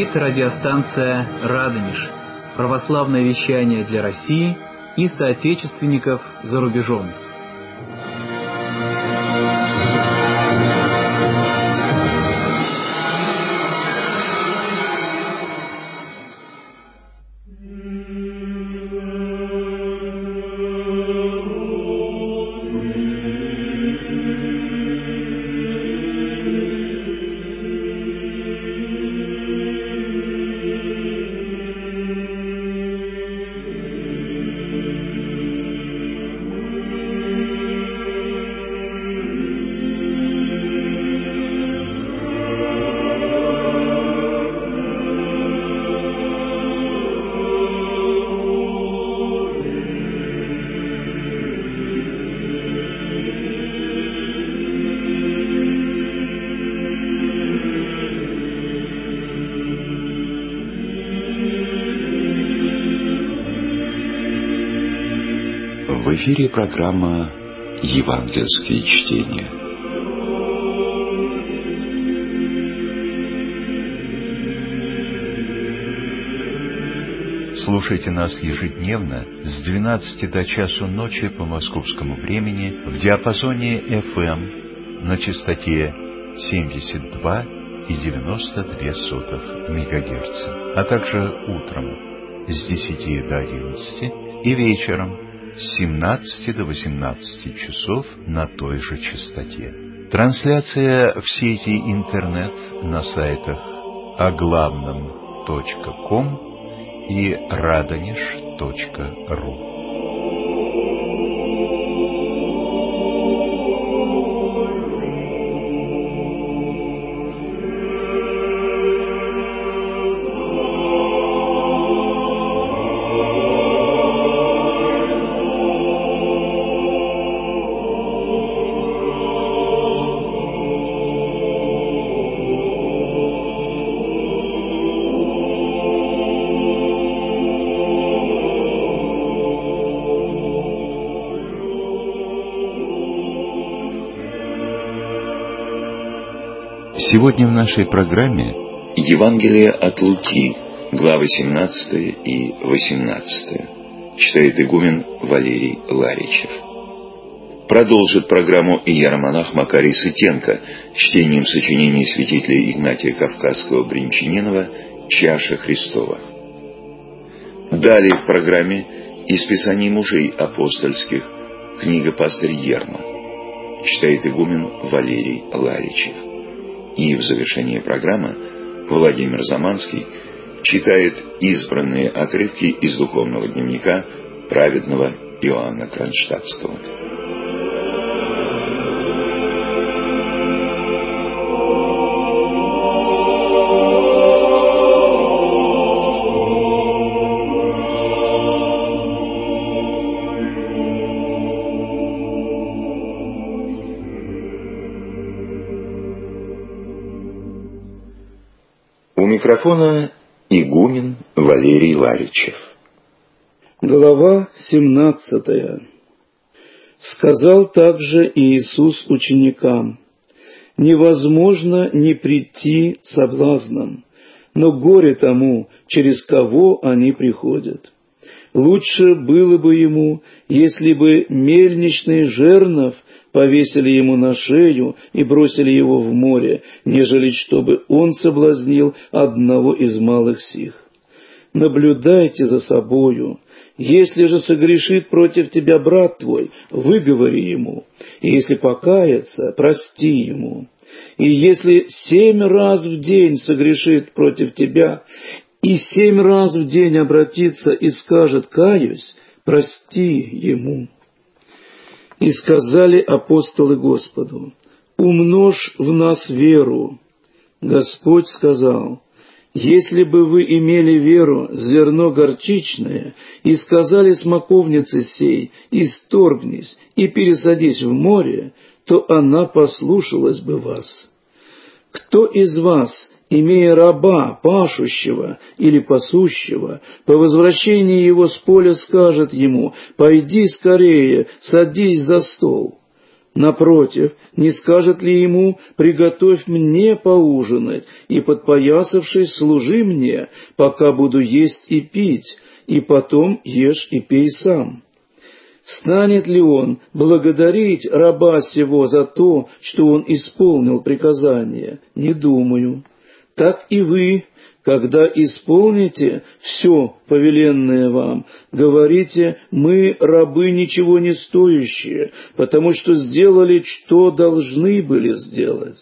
Говорит радиостанция «Радонеж». Православное вещание для России и соотечественников за рубежом. В эфире программа «Евангельские чтения». Слушайте нас ежедневно с 12 до часу ночи по московскому времени в диапазоне FM на частоте 72,92 МГц, а также утром с 10 до 11 и вечером с 17 до 18 часов на той же частоте. Трансляция в сети интернет на сайтах оглавном.ком и radonеж.ру. Сегодня в нашей программе Евангелие от Луки, главы 17 и 18. Читает игумен Валерий Ларичев. Продолжит программу иеромонах Макарий Сытенко чтением сочинений святителя Игнатия Кавказского-Бринчанинова «Чаша Христова». Далее в программе из Писаний мужей апостольских книга «Пастырь Ерма». Читает игумен Валерий Ларичев. И в завершении программы Владимир Заманский читает избранные отрывки из духовного дневника праведного Иоанна Кронштадтского. У микрофона игумен Валерий Ларичев. Глава 17. Сказал также Иисус ученикам: невозможно не прийти соблазном, но горе тому, через кого они приходят. Лучше было бы ему, если бы мельничный жернов повесили ему на шею и бросили его в море, нежели чтобы он соблазнил одного из малых сих. Наблюдайте за собою. Если же согрешит против тебя брат твой, выговори ему, и если покается, прости ему. И если 7 раз в день согрешит против тебя, и 7 раз в день обратится и скажет: «Каюсь», прости ему. И сказали апостолы Господу: умножь в нас веру. Господь сказал: если бы вы имели веру, зерно горчичное, и сказали смоковнице сей: исторгнись и пересадись в море, то она послушалась бы вас. Кто из вас, имея раба, пашущего или пасущего, по возвращении его с поля скажет ему: «Пойди скорее, садись за стол»? Напротив, не скажет ли ему: «Приготовь мне поужинать, и, подпоясавшись, служи мне, пока буду есть и пить, и потом ешь и пей сам»? Станет ли он благодарить раба сего за то, что он исполнил приказание? Не думаю. Так и вы, когда исполните все повеленное вам, говорите: «Мы, рабы, ничего не стоящие, потому что сделали, что должны были сделать».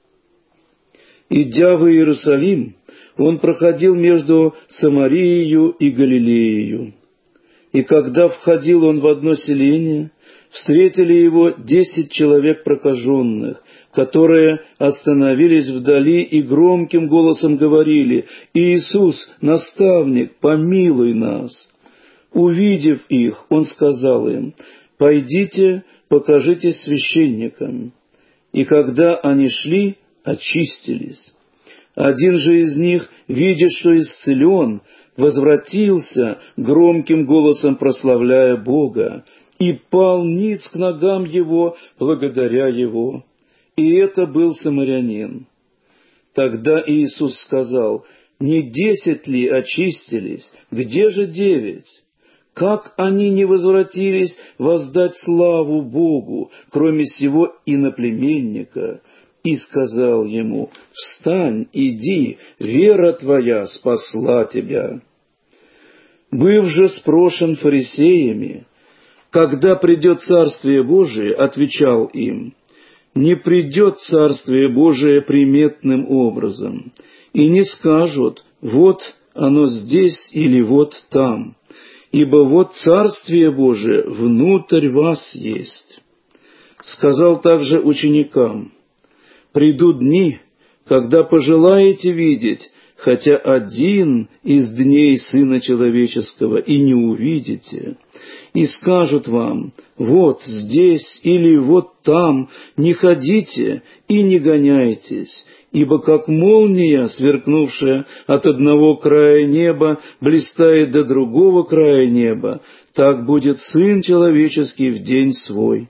Идя в Иерусалим, он проходил между Самарией и Галилеей. И когда входил он в одно селение, встретили его 10 человек прокаженных, которые остановились вдали и громким голосом говорили: «Иисус, наставник, помилуй нас». Увидев их, он сказал им: «Пойдите, покажитесь священникам». И когда они шли, очистились. Один же из них, видя, что исцелен, возвратился, громким голосом прославляя Бога, и пал ниц к ногам его, благодаря его. И это был самарянин. Тогда Иисус сказал: «Не 10 ли очистились? Где же 9? Как они не возвратились воздать славу Богу, кроме сего иноплеменника?» И сказал ему: «Встань, иди, вера твоя спасла тебя». Быв же спрошен фарисеями, когда придет Царствие Божие, отвечал им: «Не придет Царствие Божие приметным образом, и не скажут: вот оно здесь или вот там, ибо вот Царствие Божие внутрь вас есть». Сказал также ученикам: «Придут дни, когда пожелаете видеть хотя один из дней Сына Человеческого, и не увидите, и скажут вам: вот здесь или вот там, не ходите и не гоняйтесь, ибо как молния, сверкнувшая от одного края неба, блистает до другого края неба, так будет Сын Человеческий в день свой.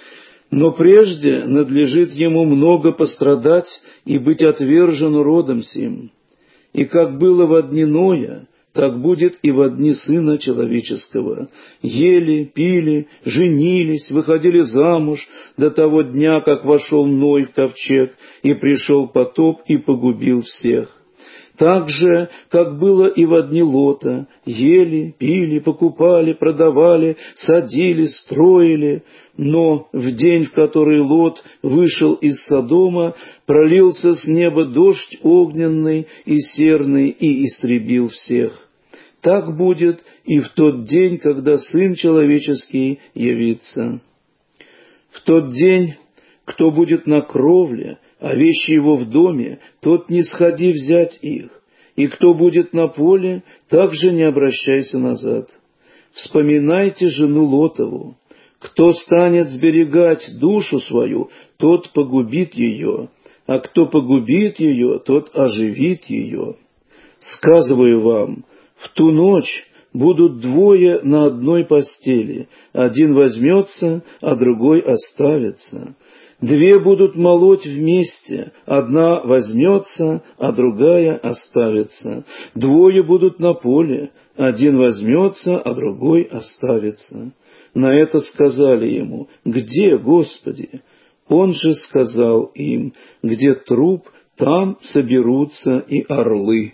Но прежде надлежит ему много пострадать и быть отвержен родом сим. И как было во дни Ноя, так будет и во дни Сына Человеческого. Ели, пили, женились, выходили замуж до того дня, как вошел Ной в ковчег, и пришел потоп и погубил всех. Так же, как было и во дни Лота: ели, пили, покупали, продавали, садили, строили. Но в день, в который Лот вышел из Содома, пролился с неба дождь огненный и серный и истребил всех. Так будет и в тот день, когда Сын Человеческий явится. В тот день, кто будет на кровле, а вещи его в доме, тот не сходи взять их, и кто будет на поле, также не обращайся назад. Вспоминайте жену Лотову. Кто станет сберегать душу свою, тот погубит ее, а кто погубит ее, тот оживит ее. Сказываю вам, в ту ночь будут двое на одной постели, один возьмется, а другой оставится. Две будут молоть вместе, одна возьмется, а другая оставится. Двое будут на поле, один возьмется, а другой оставится». На это сказали ему: «Где, Господи?» Он же сказал им: «Где труп, там соберутся и орлы».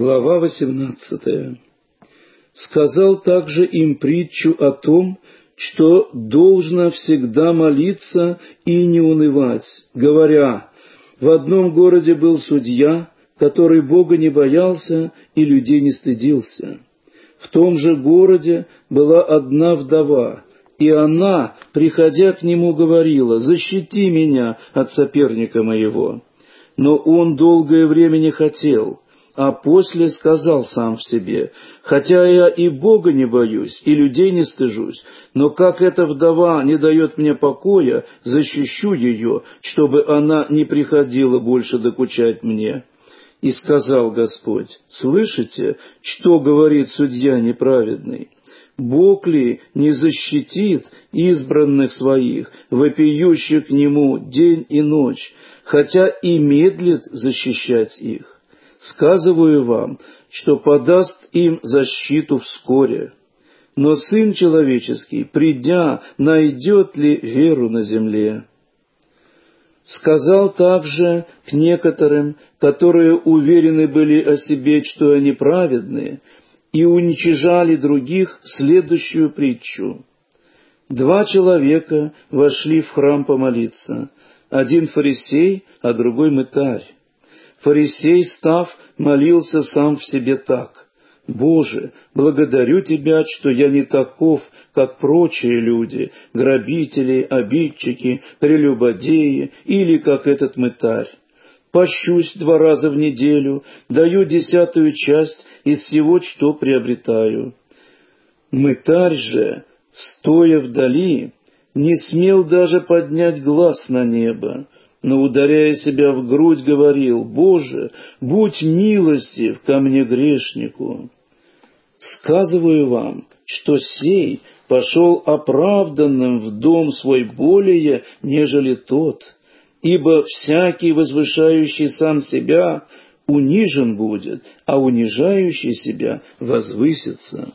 Глава 18. Сказал также им притчу о том, что должно всегда молиться и не унывать, говоря: в одном городе был судья, который Бога не боялся и людей не стыдился. В том же городе была одна вдова, и она, приходя к нему, говорила: «Защити меня от соперника моего». Но он долгое время не хотел, а после сказал сам в себе: «Хотя я и Бога не боюсь, и людей не стыжусь, но как эта вдова не дает мне покоя, защищу ее, чтобы она не приходила больше докучать мне». И сказал Господь: «Слышите, что говорит судья неправедный? Бог ли не защитит избранных своих, вопиющих к Нему день и ночь, хотя и медлит защищать их? Сказываю вам, что подаст им защиту вскоре. Но Сын Человеческий, придя, найдет ли веру на земле?» Сказал также к некоторым, которые уверены были о себе, что они праведные, и уничижали других, следующую притчу. 2 человека вошли в храм помолиться, один фарисей, а другой мытарь. Фарисей, став, молился сам в себе так: «Боже, благодарю Тебя, что я не таков, как прочие люди, грабители, обидчики, прелюбодеи или как этот мытарь. Пощусь 2 раза в неделю, даю 10-ю часть из всего, что приобретаю». Мытарь же, стоя вдали, не смел даже поднять глаз на небо, но, ударяя себя в грудь, говорил: «Боже, будь милостив ко мне, грешнику». Сказываю вам, что сей пошел оправданным в дом свой более, нежели тот, ибо всякий, возвышающий сам себя, унижен будет, а унижающий себя возвысится.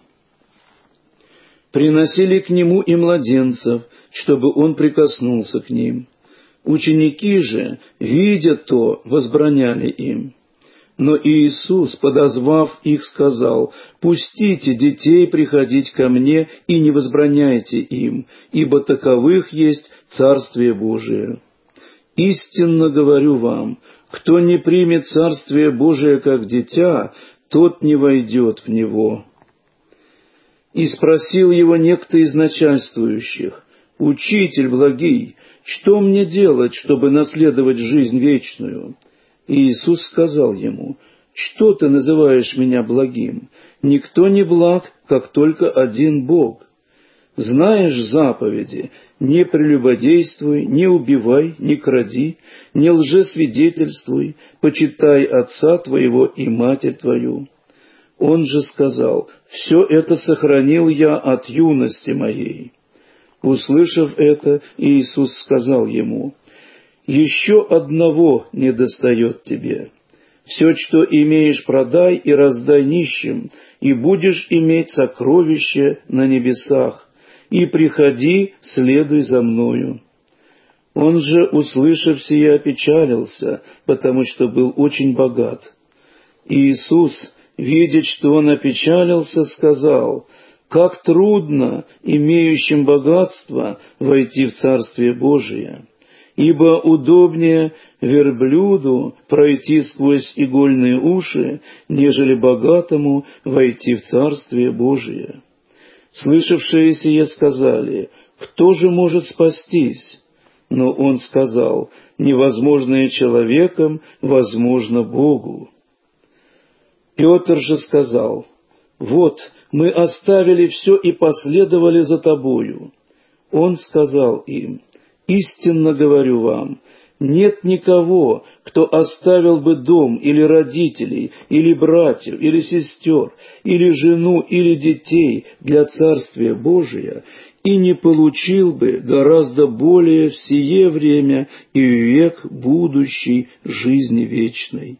Приносили к нему и младенцев, чтобы он прикоснулся к ним. Ученики же, видя то, возбраняли им. Но Иисус, подозвав их, сказал: «Пустите детей приходить ко мне и не возбраняйте им, ибо таковых есть Царствие Божие. Истинно говорю вам, кто не примет Царствие Божие как дитя, тот не войдет в него». И спросил его некто из начальствующих: «Учитель благий, что мне делать, чтобы наследовать жизнь вечную?» И Иисус сказал ему: «Что ты называешь меня благим? Никто не благ, как только один Бог. Знаешь заповеди: не прелюбодействуй, не убивай, не кради, не лжесвидетельствуй, почитай отца твоего и матерь твою». Он же сказал: «Все это сохранил я от юности моей». Услышав это, Иисус сказал ему: «Еще одного недостает тебе. Все, что имеешь, продай и раздай нищим, и будешь иметь сокровище на небесах, и приходи, следуй за мною». Он же, услышав сие, опечалился, потому что был очень богат. Иисус, видя, что он опечалился, сказал: «Как трудно имеющим богатство войти в Царствие Божие! Ибо удобнее верблюду пройти сквозь игольные уши, нежели богатому войти в Царствие Божие». Слышавшие сие сказали: «Кто же может спастись?» Но он сказал: «Невозможное человеком возможно Богу». Петр же сказал: «Вот, мы оставили все и последовали за Тобою». Он сказал им: «Истинно говорю вам, нет никого, кто оставил бы дом или родителей, или братьев, или сестер, или жену, или детей для Царствия Божия, и не получил бы гораздо более в сие время и в век будущий жизни вечной».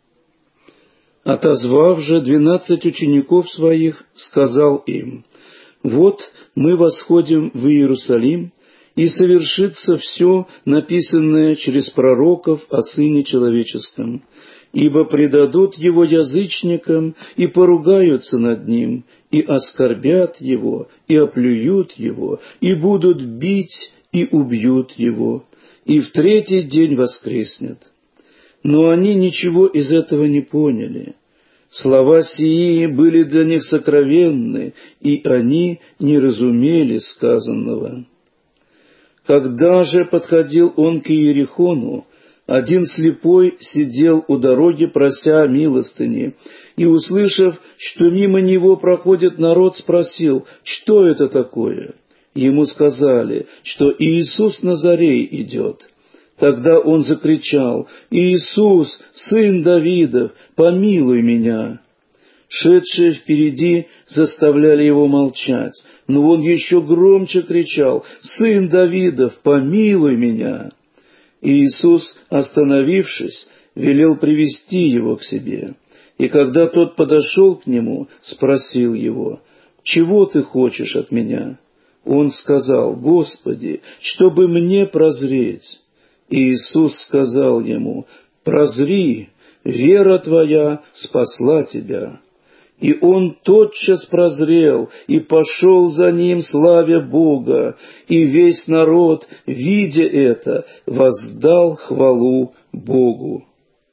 Отозвав же 12 учеников своих, сказал им: «Вот мы восходим в Иерусалим, и совершится все, написанное через пророков о Сыне Человеческом. ибо предадут его язычникам и поругаются над ним, и оскорбят его, и оплюют его, и будут бить, и убьют его, и в третий день воскреснет». Но они ничего из этого не поняли. Слова сии были для них сокровенны, и они не разумели сказанного. Когда же подходил он к Иерихону, один слепой сидел у дороги, прося милостыни, и, услышав, что мимо него проходит народ, спросил: «Что это такое?» Ему сказали, что Иисус Назарей идет. Тогда он закричал: «Иисус, сын Давидов, помилуй меня!» Шедшие впереди заставляли его молчать, но он еще громче кричал: «Сын Давидов, помилуй меня!» И Иисус, остановившись, велел привести его к себе. И когда тот подошел к нему, спросил его: «Чего ты хочешь от меня?» Он сказал: «Господи, чтобы мне прозреть». И Иисус сказал ему: «Прозри, вера твоя спасла тебя». И он тотчас прозрел и пошел за ним, славя Бога, и весь народ, видя это, воздал хвалу Богу.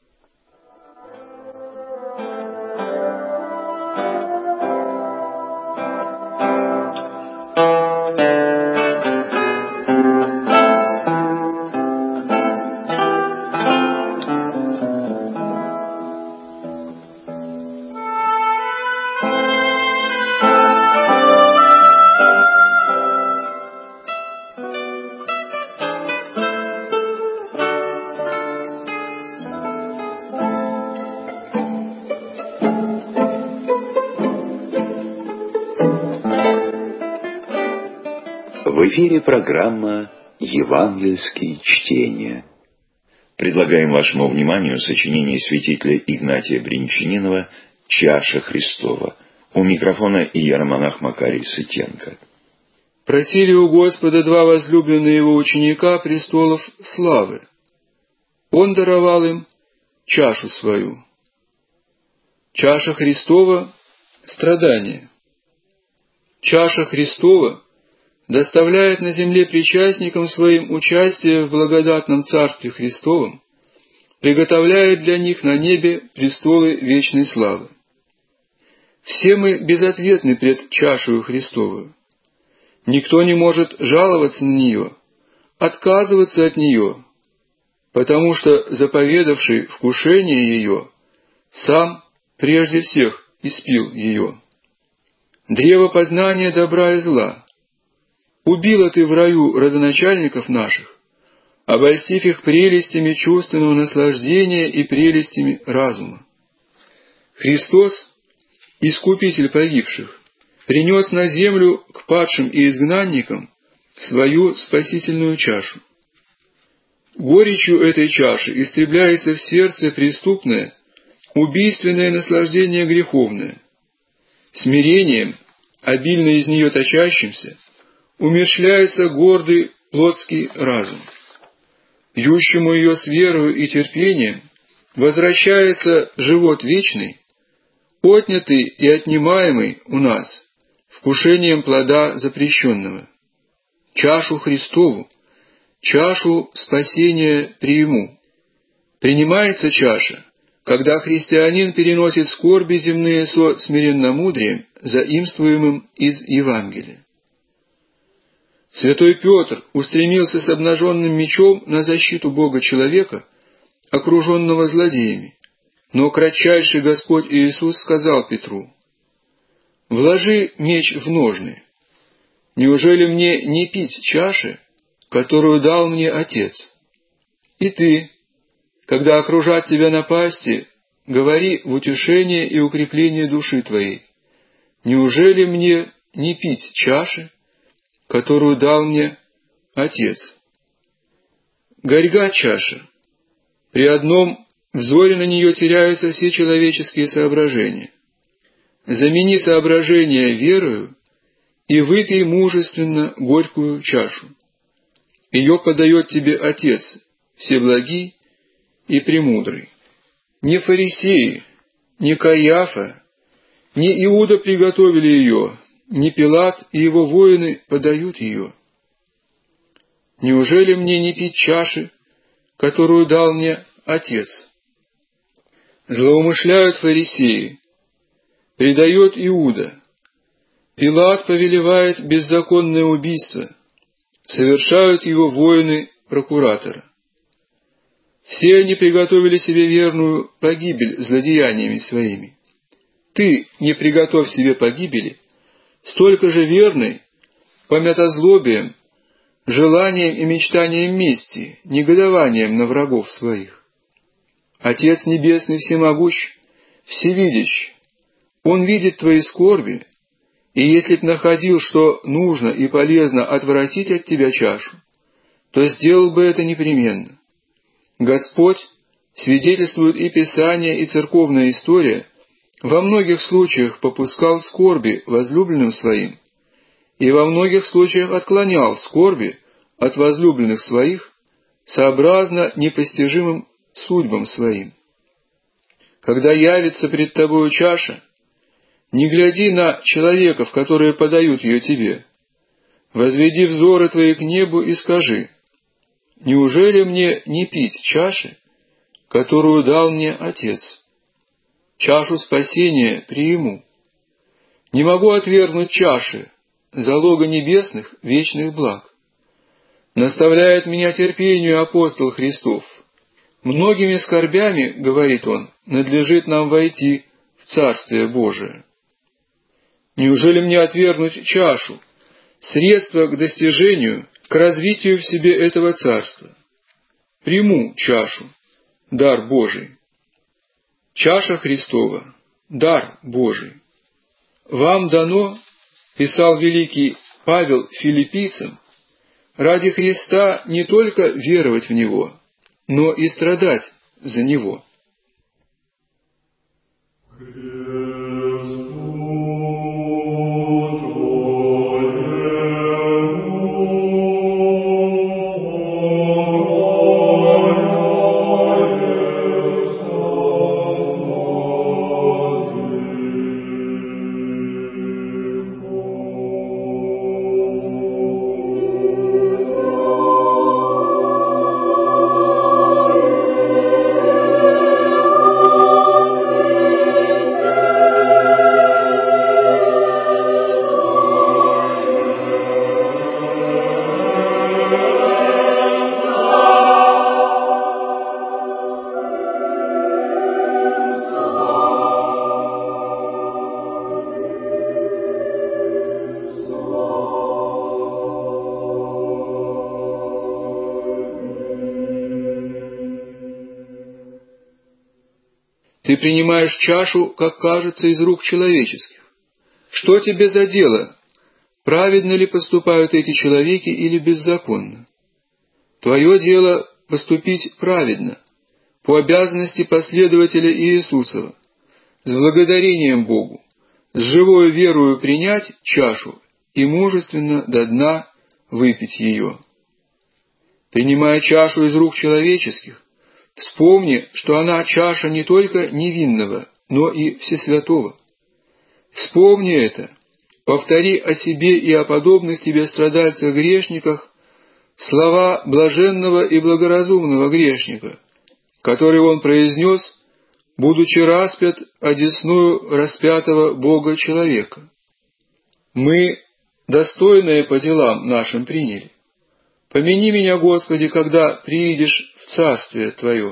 В эфире программа «Евангельские чтения». Предлагаем вашему вниманию сочинение святителя Игнатия Бринчанинова «Чаша Христова». У микрофона иеромонах Макарий Сытенко. Просили у Господа два возлюбленные его ученика престолов славы. Он даровал им чашу свою. Чаша Христова — страдание. Чаша Христова доставляет на земле причастникам своим участие в благодатном Царстве Христовом, приготовляет для них на небе престолы вечной славы. Все мы безответны пред чашею Христовую. Никто не может жаловаться на нее, отказываться от нее, потому что заповедавший вкушение ее сам прежде всех испил ее. Древо познания добра и зла убила ты в раю родоначальников наших, обольстив их прелестями чувственного наслаждения и прелестями разума. Христос, Искупитель погибших, принес на землю к падшим и изгнанникам свою спасительную чашу. Горечью этой чаши истребляется в сердце преступное, убийственное наслаждение греховное. Смирением, обильно из нее точащимся, умерщвляется гордый плотский разум. Пьющему ее с верою и терпением возвращается живот вечный, отнятый и отнимаемый у нас вкушением плода запрещенного. Чашу Христову, чашу спасения приму. Принимается чаша, когда христианин переносит скорби земные со смиренномудрием, заимствуемым из Евангелия. Святой Петр устремился с обнаженным мечом на защиту Бога-человека, окруженного злодеями, но кратчайший Господь Иисус сказал Петру: «Вложи меч в ножны. Неужели мне не пить чаши, которую дал мне Отец? И ты, когда окружат тебя напасти, говори в утешение и укрепление души твоей: неужели мне не пить чаши, которую дал мне Отец?» Горька чаша. При одном взоре на нее теряются все человеческие соображения. Замени соображения верою и выпей мужественно горькую чашу. Ее подает тебе Отец, всеблагий и премудрый. Не фарисеи, не Каиафа, не Иуда приготовили ее, не Пилат и его воины подают ее. Неужели мне не пить чаши, которую дал мне Отец? Злоумышляют фарисеи, предает Иуда. Пилат повелевает беззаконное убийство, совершают его воины прокуратора. Все они приготовили себе верную погибель злодеяниями своими. Ты не приготовь себе погибели, столько же верной, помятозлобием, желанием и мечтанием мести, негодованием на врагов своих. Отец Небесный всемогущ, всевидящ, Он видит твои скорби, и если б находил, что нужно и полезно отвратить от тебя чашу, то сделал бы это непременно. Господь, свидетельствует и Писание, и церковная история, во многих случаях попускал скорби возлюбленным своим, и во многих случаях отклонял скорби от возлюбленных своих, сообразно непостижимым судьбам своим. Когда явится пред тобою чаша, не гляди на человеков, которые подают ее тебе. Возведи взоры твои к небу и скажи: неужели мне не пить чаши, которую дал мне Отец? Чашу спасения приму. Не могу отвергнуть чаши, залога небесных вечных благ. Наставляет меня терпению апостол Христов. Многими скорбями, говорит он, надлежит нам войти в Царствие Божие. Неужели мне отвергнуть чашу, средство к достижению, к развитию в себе этого царства? Приму чашу, дар Божий. Чаша Христова, дар Божий. Вам дано, писал великий Павел филиппийцам, ради Христа не только веровать в Него, но и страдать за Него. Ты принимаешь чашу, как кажется, из рук человеческих. Что тебе за дело? Праведно ли поступают эти человеки или беззаконно? Твое дело поступить праведно, по обязанности последователя Иисусова, с благодарением Богу, с живою верою принять чашу и мужественно до дна выпить ее. Принимая чашу из рук человеческих, вспомни, что она чаша не только невинного, но и всесвятого. Вспомни это, повтори о себе и о подобных тебе страдальцах-грешниках слова блаженного и благоразумного грешника, которые он произнес, будучи распят одесную распятого Бога человека. Мы достойные по делам нашим приняли. Помяни меня, Господи, когда приидешь в Царствие Твое.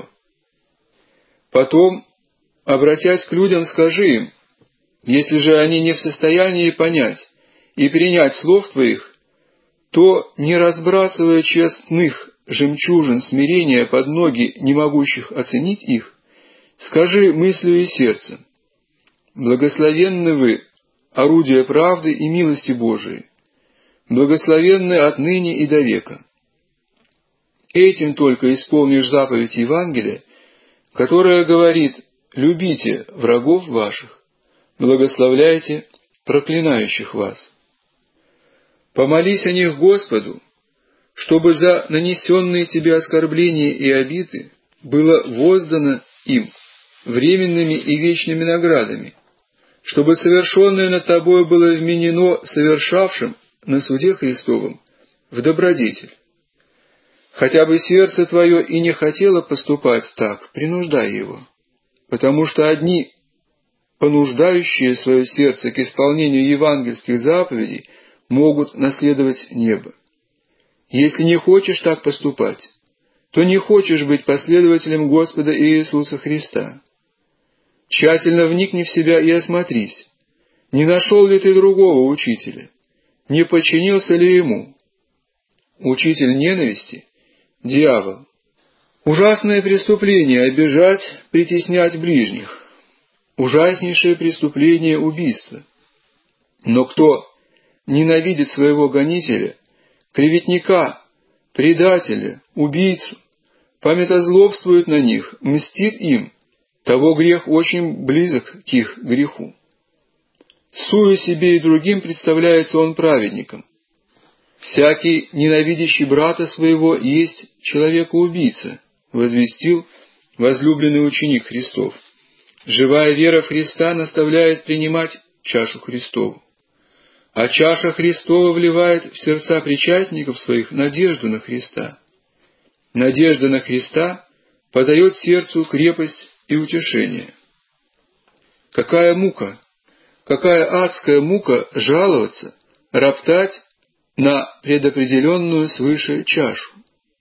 Потом, обратясь к людям, скажи им: если же они не в состоянии понять и принять слов Твоих, то, не разбрасывая честных жемчужин смирения под ноги не могущих оценить их, скажи мыслью и сердцем: благословенны вы, орудие правды и милости Божией, благословенны отныне и до века. Этим только исполнишь заповедь Евангелия, которая говорит: любите врагов ваших, благословляйте проклинающих вас. Помолись о них Господу, чтобы за нанесенные тебе оскорбления и обиды было воздано им временными и вечными наградами, чтобы совершенное над тобою было вменено совершавшим на суде Христовом в добродетель. Хотя бы сердце твое и не хотело поступать так, принуждай его, потому что одни, понуждающие свое сердце к исполнению евангельских заповедей, могут наследовать небо. Если не хочешь так поступать, то не хочешь быть последователем Господа Иисуса Христа. Тщательно вникни в себя и осмотрись, не нашел ли ты другого учителя, не подчинился ли ему. Учитель ненависти — дьявол. Ужасное преступление — обижать, притеснять ближних. Ужаснейшее преступление — убийство. Но кто ненавидит своего гонителя, клеветника, предателя, убийцу, памятозлобствует на них, мстит им, того грех очень близок к их греху. Сую себе и другим представляется он праведником. «Всякий, ненавидящий брата своего, есть человека-убийца», возвестил возлюбленный ученик Христов. Живая вера в Христа наставляет принимать чашу Христову. А чаша Христова вливает в сердца причастников своих надежду на Христа. Надежда на Христа подает сердцу крепость и утешение. Какая мука, какая адская мука жаловаться, роптать на предопределенную свыше чашу.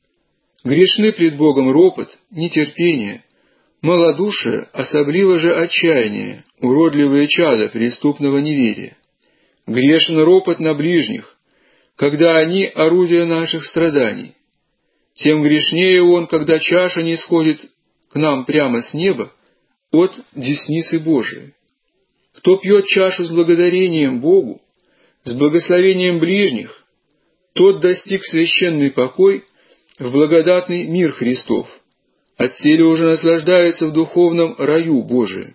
Грешны пред Богом ропот, нетерпение, малодушие, особливо же отчаяние, уродливые чада преступного неверия. Грешен ропот на ближних, когда они орудия наших страданий. Тем грешнее он, когда чаша не сходит к нам прямо с неба от десницы Божией. Кто пьет чашу с благодарением Богу, с благословением ближних, тот достиг священный покой в благодатный мир Христов, отселе уже наслаждается в духовном раю Божием.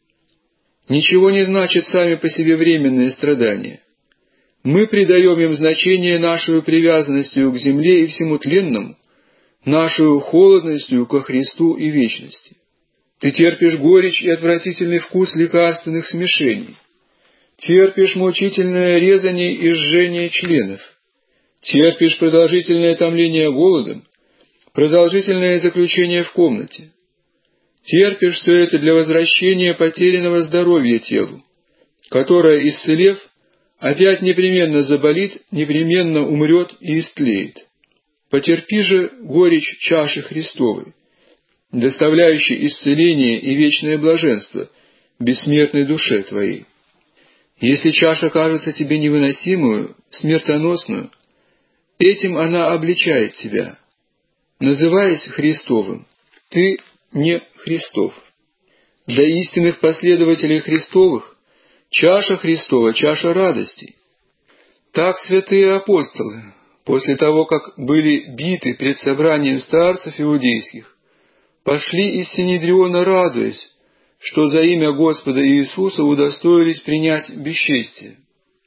Ничего не значит сами по себе временные страдания. Мы придаем им значение нашей привязанностью к земле и всему тленному, нашу холодностью ко Христу и вечности. Ты терпишь горечь и отвратительный вкус лекарственных смешений, терпишь мучительное резание и жжение членов, терпишь продолжительное томление голодом, продолжительное заключение в комнате. Терпишь все это для возвращения потерянного здоровья телу, которое, исцелев, опять непременно заболит, непременно умрет и истлеет. Потерпи же горечь чаши Христовой, доставляющей исцеление и вечное блаженство бессмертной душе твоей. Если чаша кажется тебе невыносимую, смертоносную, этим она обличает тебя. Называясь Христовым, ты не Христов. Для истинных последователей Христовых чаша Христова — чаша радостей. Так святые апостолы, после того, как были биты пред собранием старцев иудейских, пошли из Синедриона, радуясь, что за имя Господа Иисуса удостоились принять бесчестие.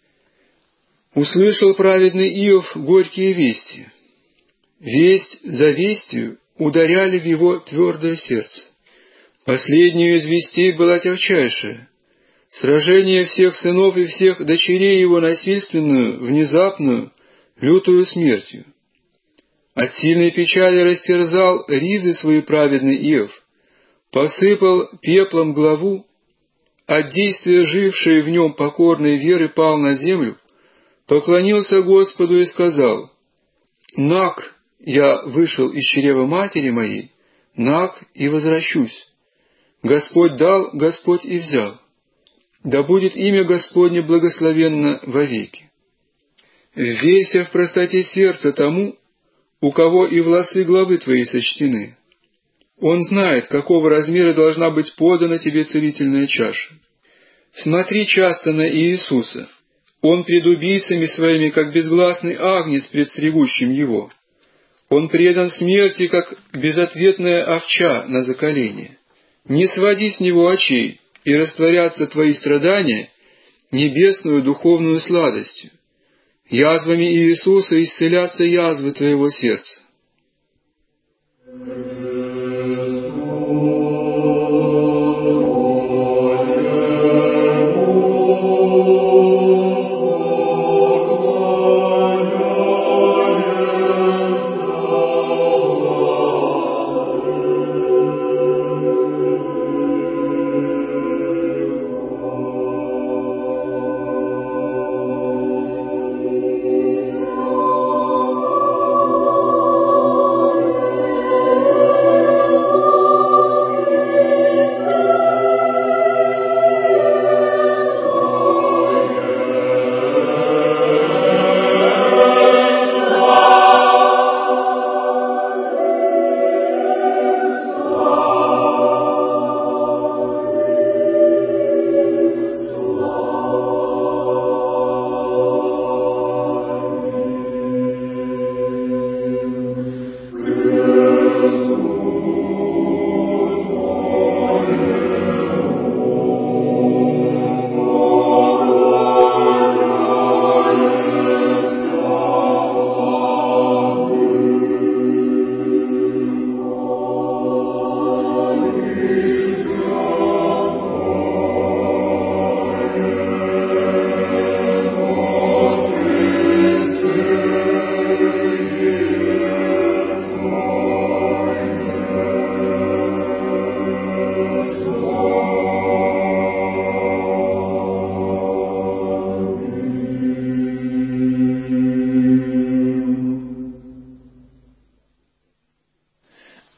Услышал праведный Иов горькие вести. Весть за вестью ударяли в его твердое сердце. Последнюю из вестей была тягчайшая — сражение всех сынов и всех дочерей его насильственную, внезапную, лютую смертью. От сильной печали растерзал ризы свои праведный Иов, посыпал пеплом главу, от действия жившей в нем покорной веры пал на землю, поклонился Господу и сказал: «Наг я вышел из чрева матери моей, наг и возвращусь. Господь дал, Господь и взял. Да будет имя Господне благословенно вовеки». Ввейся в простоте сердца тому, у кого и волосы главы твоей сочтены. Он знает, какого размера должна быть подана тебе целительная чаша. Смотри часто на Иисуса. Он пред убийцами своими, как безгласный агнец пред стригущим его. Он предан смерти, как безответная овча на заколение. Не своди с него очей, и растворятся твои страдания небесную духовную сладостью. Язвами Иисуса исцелятся язвы твоего сердца.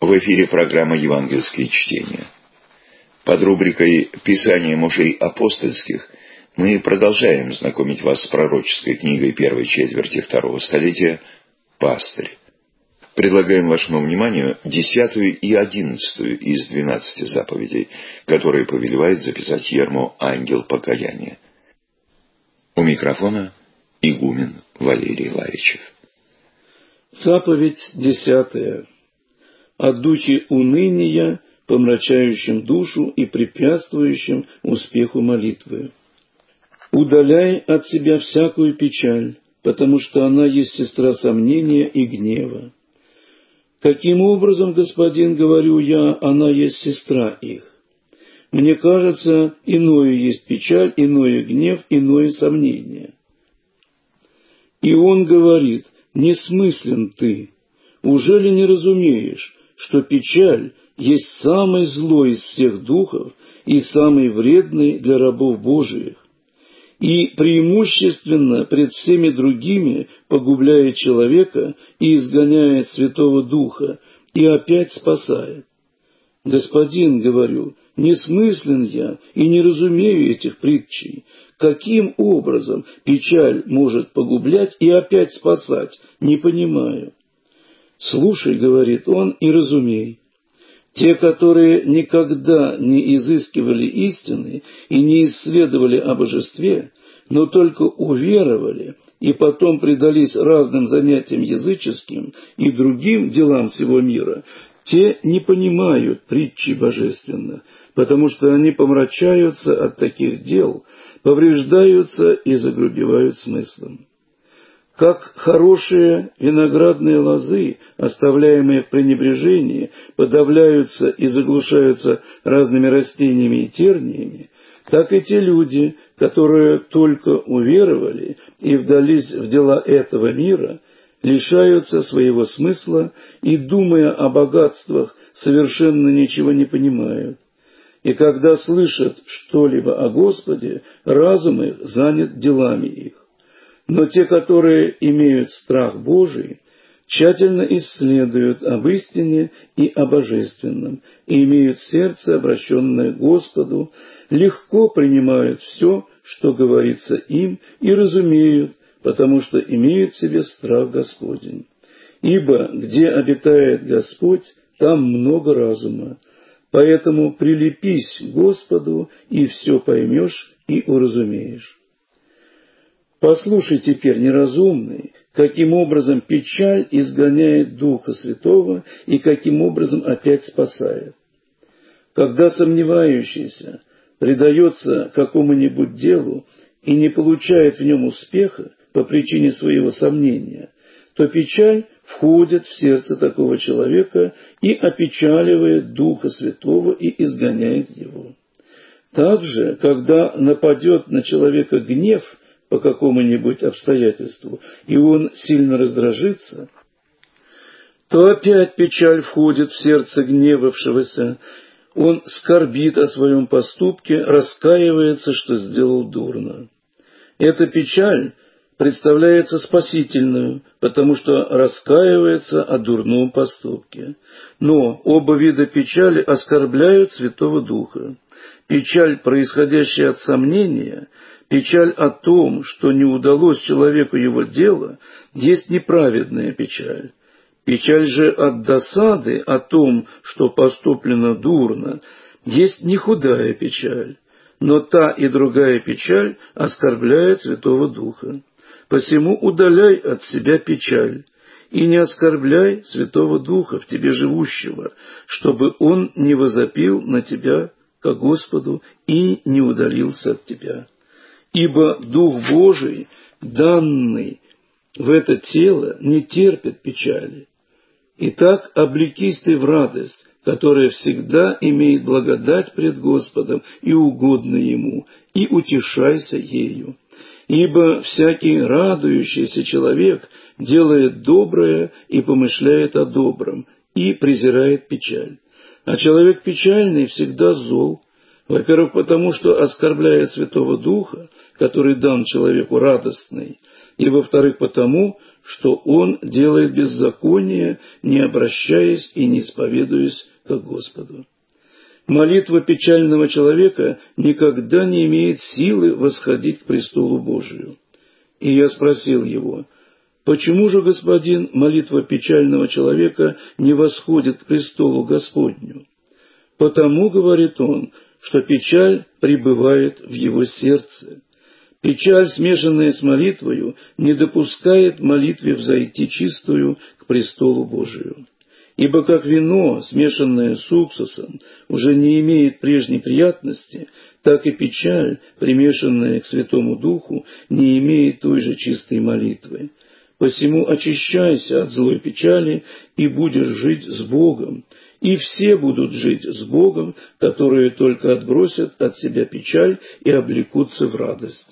В эфире программа «Евангельские чтения». Под рубрикой «Писание мужей апостольских» мы продолжаем знакомить вас с пророческой книгой первой четверти второго столетия «Пастырь». Предлагаем вашему вниманию 10-ю и 11-ю из 12 заповедей, которые повелевает записать ярмо «Ангел покаяния». У микрофона игумен Валерий Ларичев. Заповедь 10. О духе уныния, помрачающем душу и препятствующем успеху молитвы. Удаляй от себя всякую печаль, потому что она есть сестра сомнения и гнева. Каким образом, господин, говорю я, она есть сестра их? Мне кажется, иное есть печаль, иное гнев, иное сомнение. И он говорит: несмыслен ты, ужели не разумеешь, что печаль есть самый злой из всех духов и самый вредный для рабов Божиих, и преимущественно пред всеми другими погубляет человека и изгоняет Святого Духа, и опять спасает. Господин, говорю, несмыслен я и не разумею этих притчей. Каким образом печаль может погублять и опять спасать, не понимаю. Слушай, говорит он, и разумей. Те, которые никогда не изыскивали истины и не исследовали о божестве, но только уверовали и потом предались разным занятиям языческим и другим делам всего мира, те не понимают притчи божественных, потому что они помрачаются от таких дел, повреждаются и загрубевают смыслом. Как хорошие виноградные лозы, оставляемые в пренебрежении, подавляются и заглушаются разными растениями и терниями, так и те люди, которые только уверовали и вдались в дела этого мира, лишаются своего смысла и, думая о богатствах, совершенно ничего не понимают. И когда слышат что-либо о Господе, разум их занят делами их. Но те, которые имеют страх Божий, тщательно исследуют об истине и о божественном, и имеют сердце, обращенное к Господу, легко принимают все, что говорится им, и разумеют, потому что имеют в себе страх Господень. Ибо где обитает Господь, там много разума. Поэтому прилепись к Господу, и все поймешь и уразумеешь. Послушай теперь, неразумный, каким образом печаль изгоняет Духа Святого и каким образом опять спасает. Когда сомневающийся предается какому-нибудь делу и не получает в нем успеха по причине своего сомнения, то печаль входит в сердце такого человека и опечаливает Духа Святого и изгоняет его. Также, когда нападет на человека гнев по какому-нибудь обстоятельству, и он сильно раздражится, то опять печаль входит в сердце гневавшегося, он скорбит о своем поступке, раскаивается, что сделал дурно. Эта печаль представляется спасительную, потому что раскаивается о дурном поступке. Но оба вида печали оскорбляют Святого Духа. Печаль, происходящая от сомнения, печаль о том, что не удалось человеку его дело, есть неправедная печаль. Печаль же от досады о том, что поступлено дурно, есть не худая печаль. Но та и другая печаль оскорбляет Святого Духа. Посему удаляй от себя печаль, и не оскорбляй Святого Духа в тебе живущего, чтобы Он не возопил на тебя ко Господу и не удалился от тебя. Ибо Дух Божий, данный в это тело, не терпит печали. Итак, облекись ты в радость, которая всегда имеет благодать пред Господом и угодна Ему, и утешайся ею. Ибо всякий радующийся человек делает доброе и помышляет о добром, и презирает печаль. А человек печальный всегда зол, во-первых, потому что оскорбляет Святого Духа, который дан человеку радостный, и, во-вторых, потому, что он делает беззаконие, не обращаясь и не исповедуясь ко Господу. Молитва печального человека никогда не имеет силы восходить к престолу Божию. И я спросил его: «Почему же, Господин, молитва печального человека не восходит к престолу Господню?» «Потому, — говорит он, — что печаль пребывает в его сердце. Печаль, смешанная с молитвою, не допускает молитве взойти чистую к престолу Божию. Ибо как вино, смешанное с уксусом, уже не имеет прежней приятности, так и печаль, примешанная к Святому Духу, не имеет той же чистой молитвы. Посему очищайся от злой печали, и будешь жить с Богом, и все будут жить с Богом, которые только отбросят от себя печаль и облекутся в радость».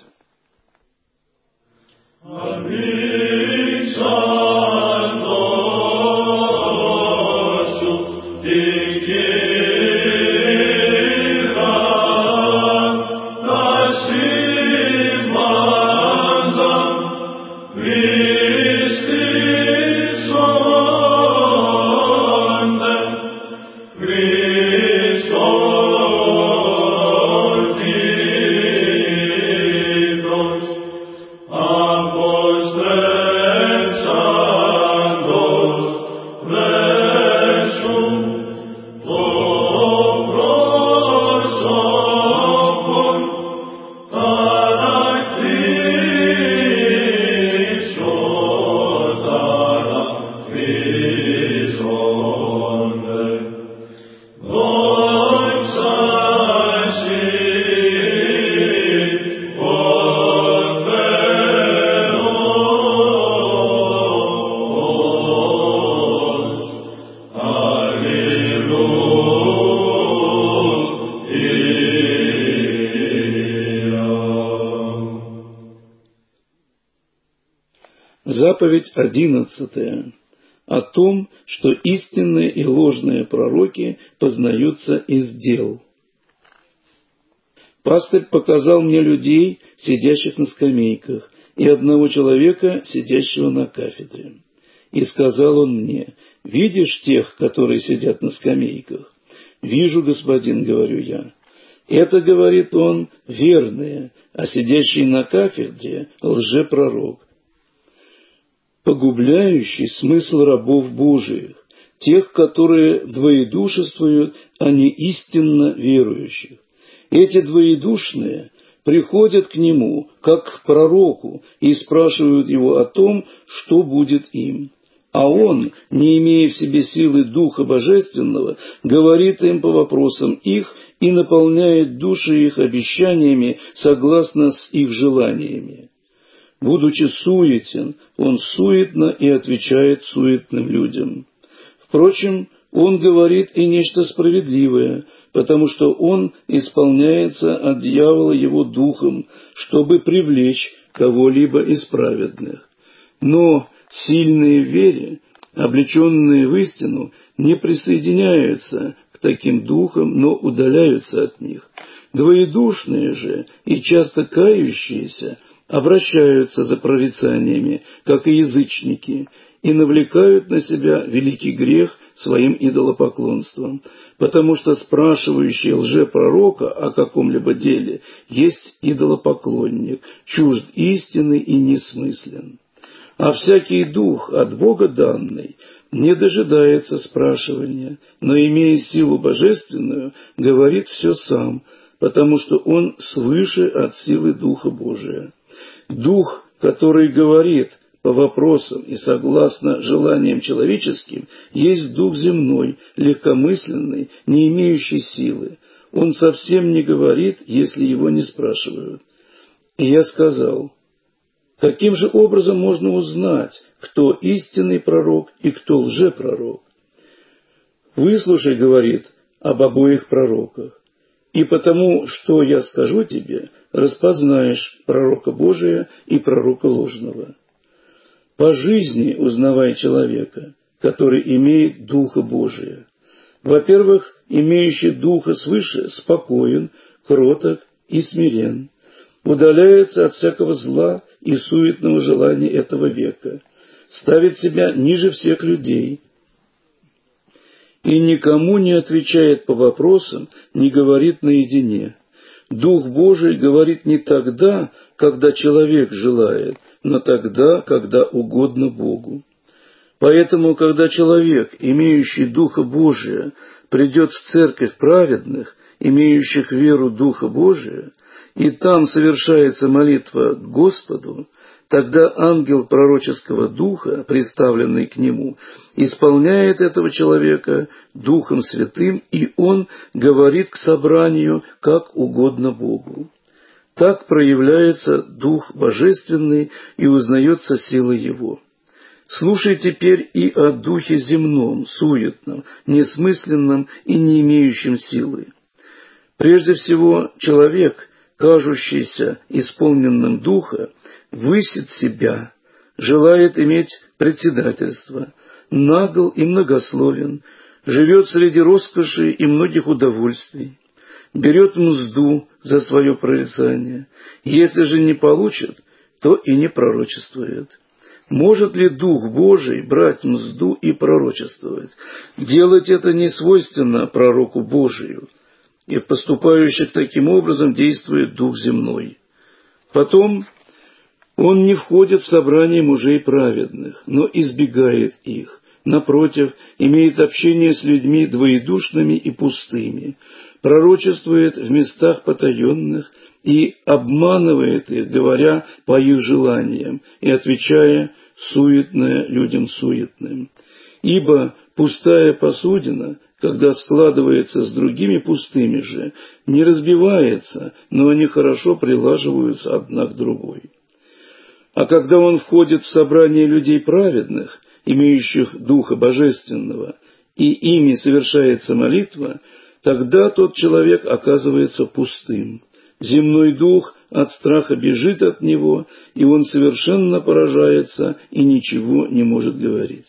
Заповедь 11. О том, что истинные и ложные пророки познаются из дел. Пастырь показал мне людей, сидящих на скамейках, и одного человека, сидящего на кафедре. И сказал он мне: «Видишь тех, которые сидят на скамейках?» «Вижу, Господин, — говорю я». «Это, — говорит он, — верные, а сидящий на кафедре — лжепророк, погубляющий смысл рабов Божиих, тех, которые двоедушествуют, а не истинно верующих. Эти двоедушные приходят к нему, как к пророку, и спрашивают его о том, что будет им. А он, не имея в себе силы Духа Божественного, говорит им по вопросам их и наполняет души их обещаниями согласно с их желаниями. Будучи суетен, он суетно и отвечает суетным людям. Впрочем, он говорит и нечто справедливое, потому что он исполняется от дьявола его духом, чтобы привлечь кого-либо из праведных. Но сильные в вере, облеченные в истину, не присоединяются к таким духам, но удаляются от них. Двоедушные же и часто кающиеся обращаются за прорицаниями, как и язычники, и навлекают на себя великий грех своим идолопоклонством, потому что спрашивающий лжепророка о каком-либо деле есть идолопоклонник, чужд истины и несмыслен. А всякий дух от Бога данный не дожидается спрашивания, но, имея силу божественную, говорит все сам, потому что он свыше от силы Духа Божия. Дух, который говорит по вопросам и согласно желаниям человеческим, есть дух земной, легкомысленный, не имеющий силы. Он совсем не говорит, если его не спрашивают. И я сказал: каким же образом можно узнать, кто истинный пророк и кто лжепророк? Выслушай, говорит, об обоих пророках. И потому, что я скажу тебе, распознаешь пророка Божия и пророка ложного. По жизни узнавай человека, который имеет Духа Божия. Во-первых, имеющий Духа свыше спокоен, кроток и смирен, удаляется от всякого зла и суетного желания этого века. ставит себя ниже всех людей и никому не отвечает по вопросам, не говорит наедине. Дух Божий говорит не тогда, когда человек желает, но тогда, когда угодно Богу. Поэтому, когда человек, имеющий Духа Божия, придет в церковь праведных, имеющих веру Духа Божия, и там совершается молитва к Господу, тогда ангел пророческого духа, приставленный к нему, исполняет этого человека Духом Святым, и он говорит к собранию, как угодно Богу. Так проявляется Дух Божественный и узнается сила Его. Слушай теперь и о духе земном, суетном, несмысленном и не имеющем силы. Прежде всего, человек, кажущийся исполненным духа, высит себя, желает иметь председательство, нагл и многословен, живет среди роскоши и многих удовольствий, берет мзду за свое прорицание. Если же не получит, то и не пророчествует. Может ли Дух Божий брать мзду и пророчествовать? Делать это не свойственно пророку Божию, и в поступающих таким образом действует Дух земной. Потом он не входит в собрание мужей праведных, но избегает их. Напротив, имеет общение с людьми двоедушными и пустыми, пророчествует в местах потаенных и обманывает их, говоря по их желаниям и отвечая суетное людям суетным. Ибо пустая посудина, когда складывается с другими пустыми же, не разбивается, но они хорошо прилаживаются одна к другой. А когда он входит в собрание людей праведных, имеющих Духа Божественного, и ими совершается молитва, тогда тот человек оказывается пустым. Земной дух от страха бежит от него, и он совершенно поражается и ничего не может говорить.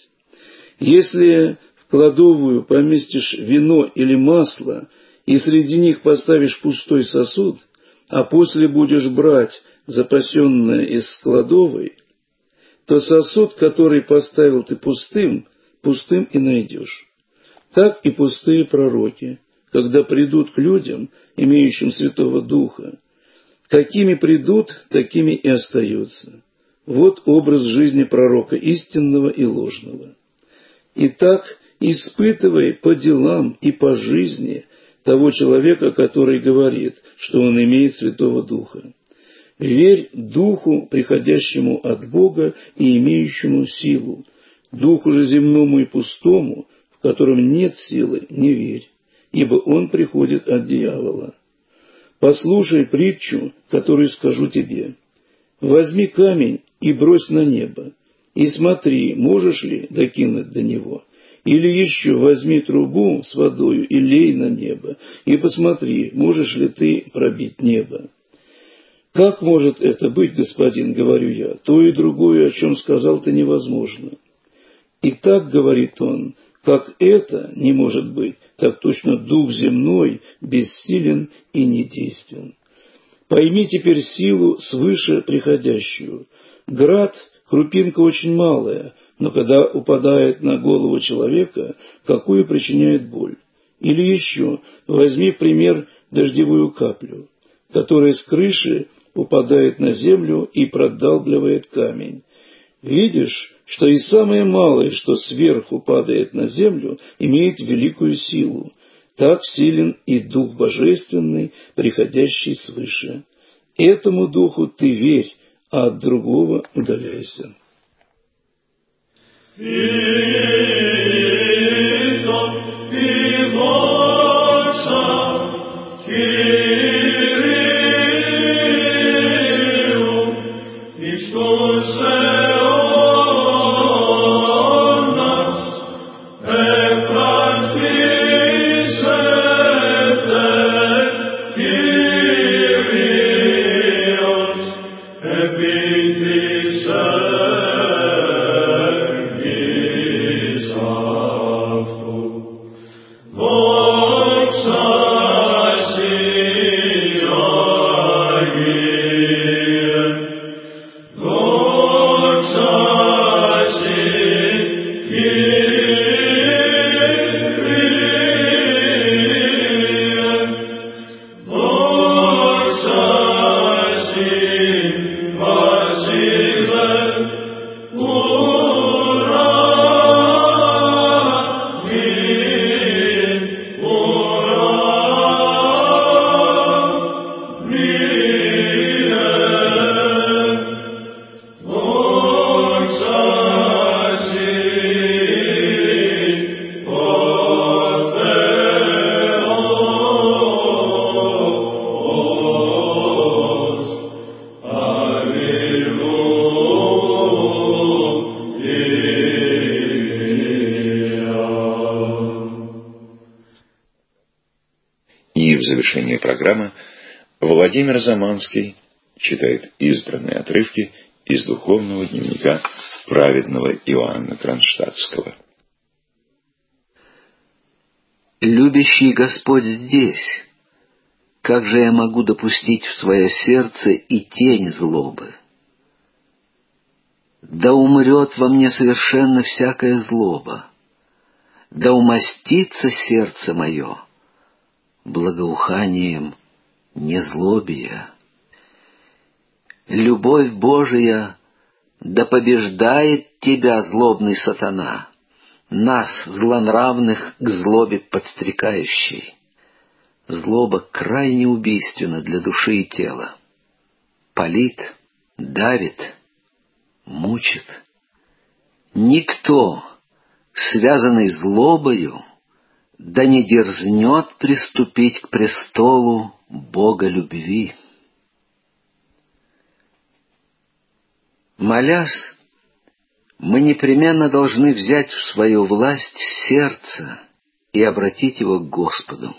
Если в кладовую поместишь вино или масло, и среди них поставишь пустой сосуд, а после будешь брать запасенное из кладовой, то сосуд, который поставил ты пустым, пустым и найдешь. Так и пустые пророки, когда придут к людям, имеющим Святого Духа, какими придут, такими и остаются. Вот образ жизни пророка истинного и ложного. Итак, испытывай по делам и по жизни того человека, который говорит, что он имеет Святого Духа. Верь Духу, приходящему от Бога и имеющему силу. Духу же земному и пустому, в котором нет силы, не верь, ибо он приходит от дьявола. Послушай притчу, которую скажу тебе. Возьми камень и брось на небо, и смотри, можешь ли докинуть до него. Или еще возьми трубу с водою и лей на небо, и посмотри, можешь ли ты пробить небо. Как может это быть, господин, говорю я, то и другое, о чем сказал ты, невозможно. И так, говорит он, как это не может быть, так точно дух земной бессилен и недействен. Пойми теперь силу свыше приходящую. Град — крупинка очень малая, но когда упадает на голову человека, какую причиняет боль. Или еще, возьми в пример дождевую каплю, которая с крыши упадает на землю и продалбливает камень. Видишь, что и самое малое, что сверху падает на землю, имеет великую силу. Так силен и Дух Божественный, приходящий свыше. Этому Духу ты верь, а от другого удаляйся. в завершении программы Владимир Заманский читает избранные отрывки из духовного дневника праведного Иоанна Кронштадтского. Любящий Господь здесь, как же я могу допустить в свое сердце и тень злобы? Да умрет во мне совершенно всякая злоба, да умастится сердце мое благоуханием незлобия. Любовь Божия да побеждает тебя, злобный сатана, нас, злонравных, к злобе подстрекающей. Злоба крайне убийственна для души и тела. Палит, давит, мучит. Никто, связанный злобою, да не дерзнет приступить к престолу Бога любви. Молясь, мы непременно должны взять в свою власть сердце и обратить его к Господу.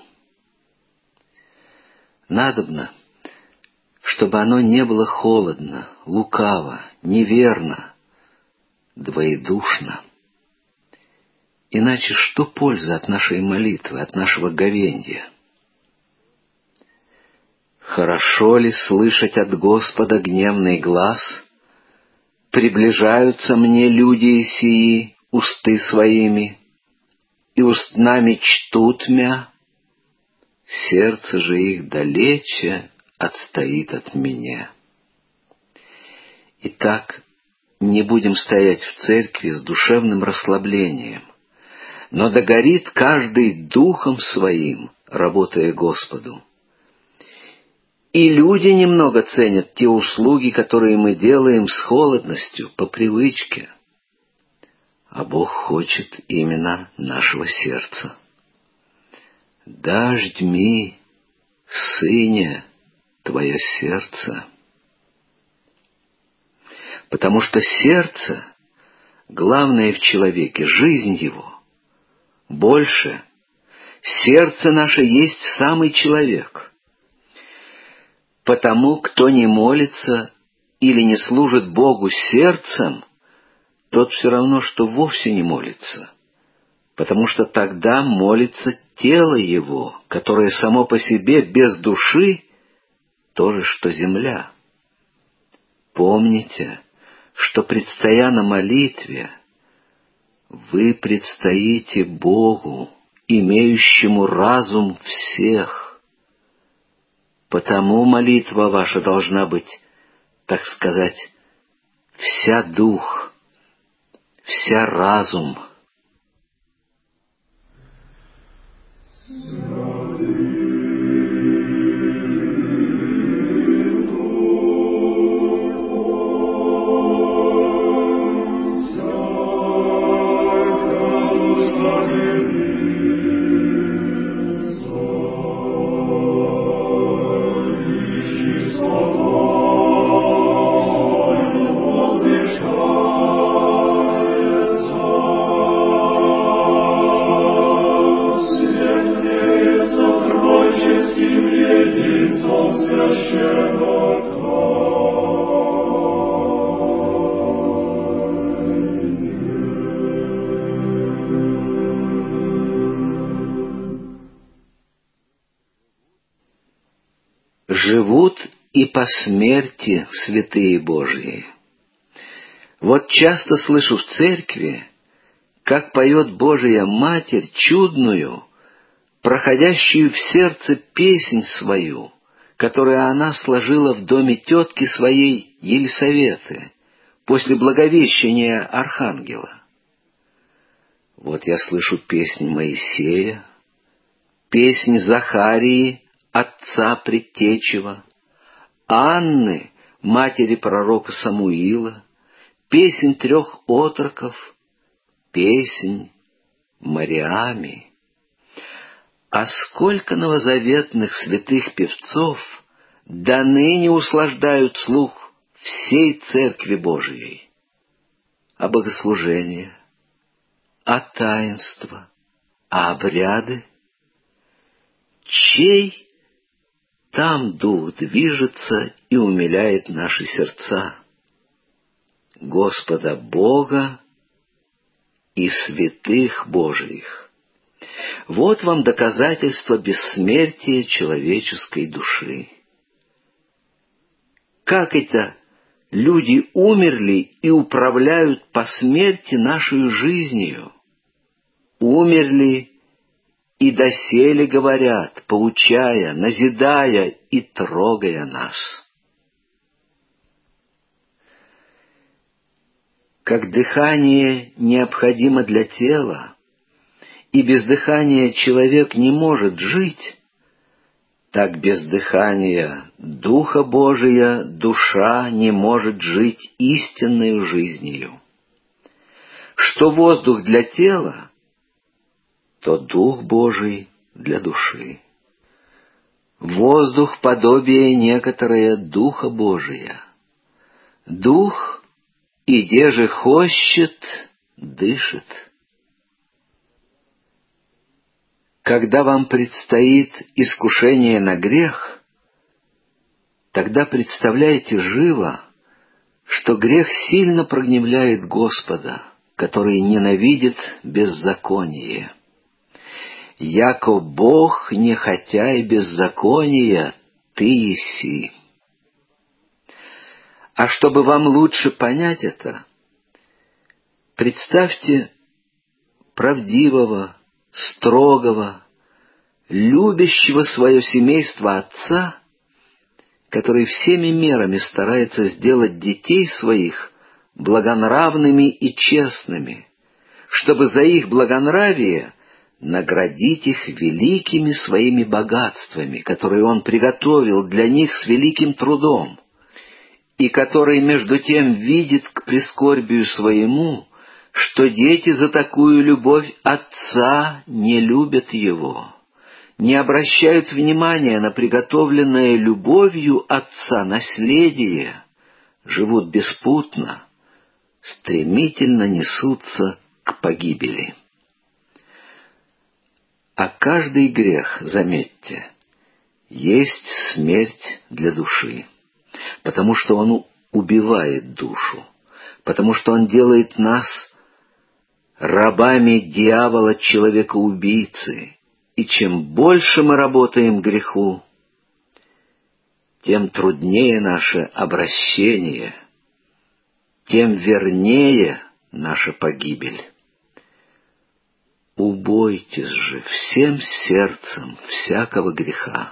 Надобно, чтобы оно не было холодно, лукаво, неверно, двоедушно. Иначе что польза от нашей молитвы, от нашего говенья? Хорошо ли слышать от Господа гневный глаз? Приближаются мне люди сии усты своими, и устнами чтут мя. Сердце же их далече отстоит от меня. Итак, не будем стоять в церкви с душевным расслаблением, но догорит каждый духом своим, работая Господу. И люди немного ценят те услуги, которые мы делаем с холодностью, по привычке. А Бог хочет именно нашего сердца. Дождьми, Сыне, твое сердце. Потому что сердце, главное в человеке, жизнь его. Больше, сердце наше есть самый человек. Потому, кто не молится или не служит Богу сердцем, тот все равно, что вовсе не молится, потому что тогда молится тело его, которое само по себе без души, то же, что земля. Помните, что, предстоя на молитве, вы предстоите Богу, имеющему разум всех. Потому молитва ваша должна быть, так сказать, вся дух, вся разум. Живут и по смерти святые Божьи. Вот часто слышу в церкви, как поет Божия Матерь чудную, проходящую в сердце песнь свою, которую она сложила в доме тетки своей Елисаветы после благовещения Архангела. Вот я слышу песнь Моисея, песнь Захарии, отца предтечего, Анны, матери пророка Самуила, песнь 3 отроков, песнь Мариами. А сколько новозаветных святых певцов до ныне услаждают слух всей Церкви Божией. А богослужения, а таинства, а обряды? Чей там Дух движется и умиляет наши сердца. Господа Бога и святых Божиих. Вот вам доказательство бессмертия человеческой души. Как это люди умерли и управляют по смерти нашей жизнью? Умерли и доселе говорят, поучая, назидая и трогая нас. Как дыхание необходимо для тела, и без дыхания человек не может жить, так без дыхания Духа Божия душа не может жить истинной жизнью. Что воздух для тела, то Дух Божий для души. Воздух подобие некоторое Духа Божия. Дух, иде же хочет, дышит. Когда вам предстоит искушение на грех, тогда представляйте живо, что грех сильно прогневляет Господа, который ненавидит беззаконие. Яко Бог, не хотя и беззакония, ты еси. А чтобы вам лучше понять это, представьте правдивого, строгого, любящего свое семейство отца, который всеми мерами старается сделать детей своих благонравными и честными, чтобы за их благонравие наградить их великими своими богатствами, которые он приготовил для них с великим трудом, и который между тем видит к прискорбию своему, что дети за такую любовь отца не любят его, не обращают внимания на приготовленное любовью отца наследие, живут беспутно, стремительно несутся к погибели. А каждый грех, заметьте, есть смерть для души, потому что он убивает душу, потому что он делает нас рабами дьявола, человека-убийцы, и чем больше мы работаем греху, тем труднее наше обращение, тем вернее наша погибель. Убойтесь же всем сердцем всякого греха.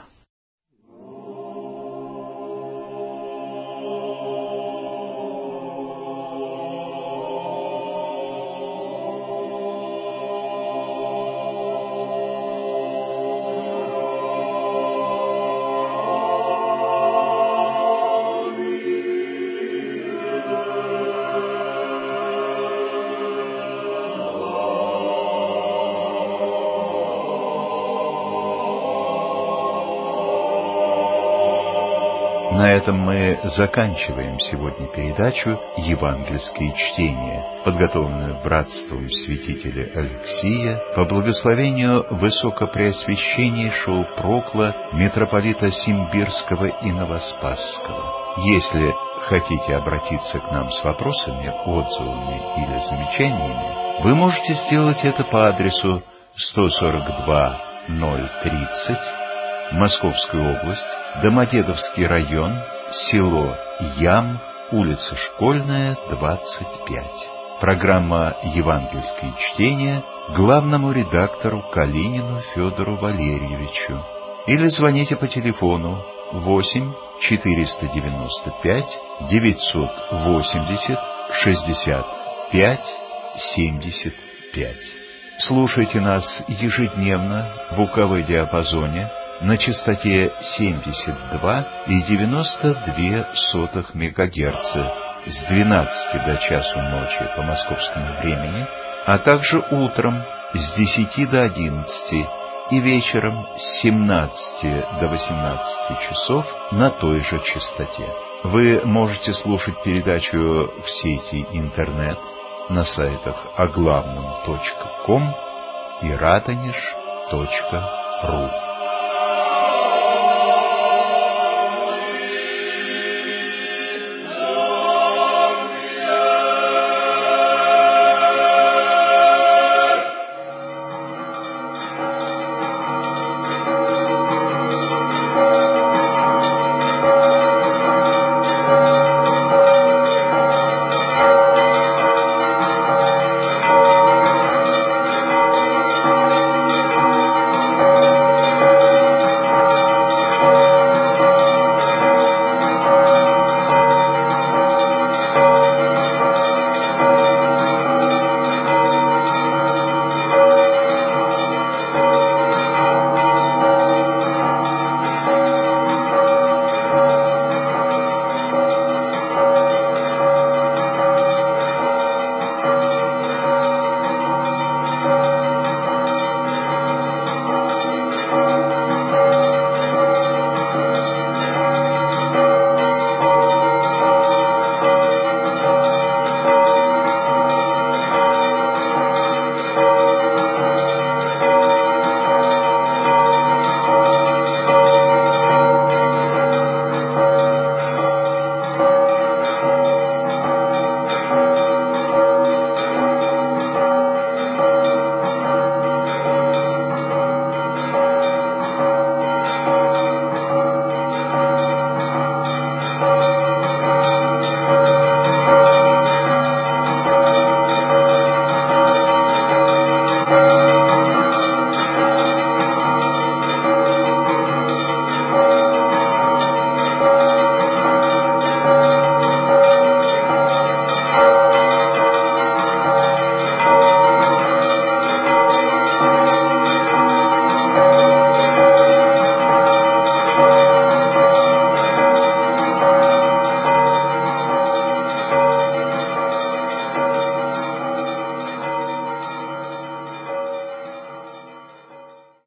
На этом мы заканчиваем сегодня передачу «Евангельские чтения», подготовленную братством святителя Алексия по благословению Высокопреосвященнейшего Прокла митрополита Симбирского и Новоспасского. Если хотите обратиться к нам с вопросами, отзывами или замечаниями, вы можете сделать это по адресу 142-030, Московская область, Домодедовский район, село Ям, улица Школьная, 25. Программа «Евангельские чтения» главному редактору Калинину Федору Валерьевичу. Или звоните по телефону 8 495 980 65 75. Слушайте нас ежедневно в УКВ-диапазоне на частоте 72,92 МГц с 12 до часу ночи по московскому времени, а также утром с 10 до 11 и вечером с 17 до 18 часов на той же частоте. Вы можете слушать передачу в сети интернет на сайтах оглавном.ком и radonish.ru.